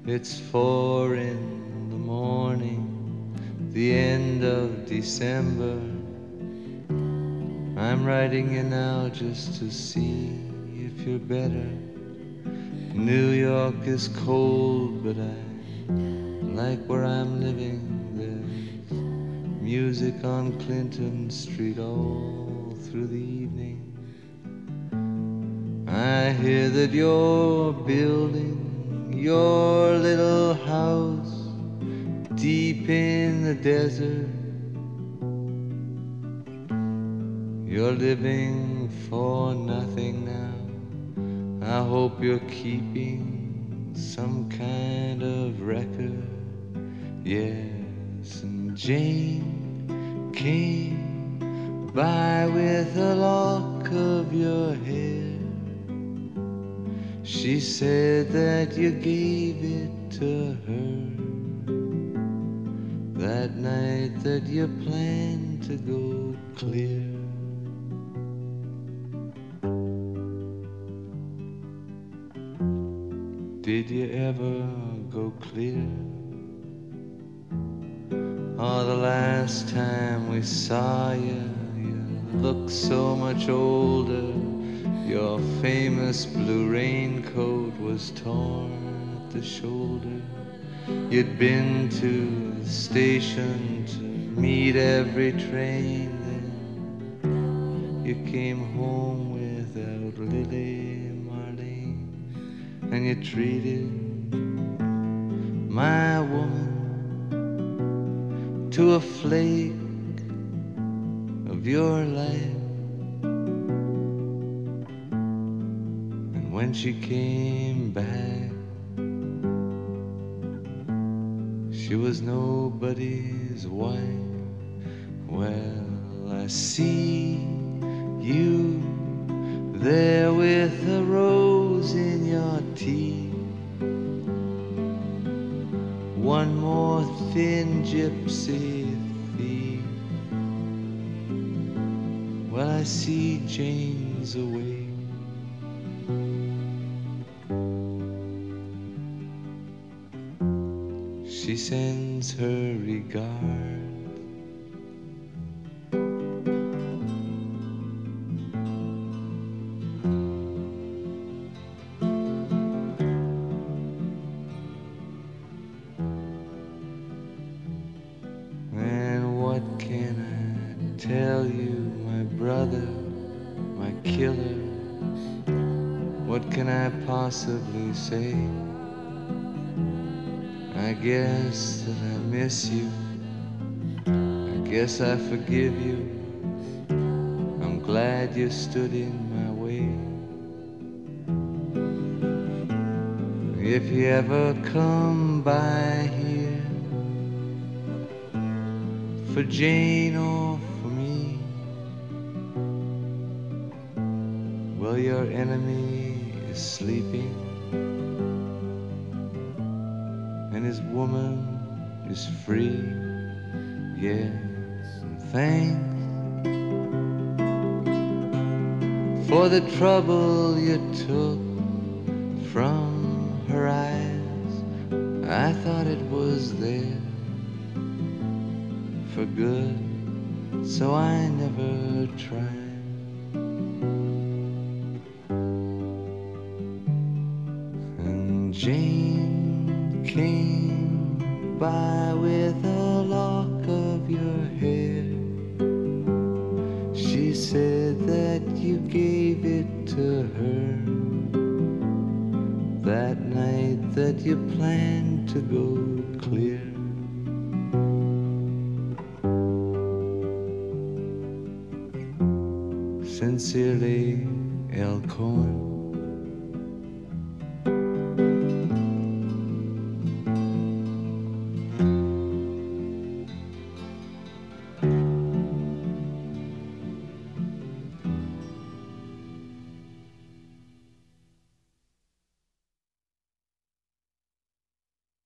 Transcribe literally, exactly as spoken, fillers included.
It's four in the morning, the end of December. I'm writing you now just to see if you're better. New York is cold, but I like where I'm living. There's music on Clinton Street all through the evening. I hear that you're building your little house deep in the desert. You're living for nothing now. I hope you're keeping some kind of record. Yes, and Jane came by with a lock of your hair. She said that you gave it to her that night that you planned to go clear. Did you ever go clear? Oh, the last time we saw you, you looked so much older. Your famous blue raincoat was torn at the shoulder. You'd been to the station to meet every train. Then you came home without Lily Marlene, and you treated my woman to a flake of your life. When she came back, she was nobody's wife. Well, I see you there with a rose in your teeth. One more thin gypsy thief. Well, I see Jane's away. She sends her regards. And what can I tell you, my brother, my killer? What can I possibly say? I guess that I miss you. I guess I forgive you. I'm glad you stood in my way. If you ever come by here for Jane or for me, well, your enemy is sleeping, and his woman is free. Yes, and thanks for the trouble you took from her eyes. I thought it was there for good, so I never tried. And Jane came by with a lock of your hair. She said that you gave it to her that night that you planned to go clear. Sincerely, L. Cohen.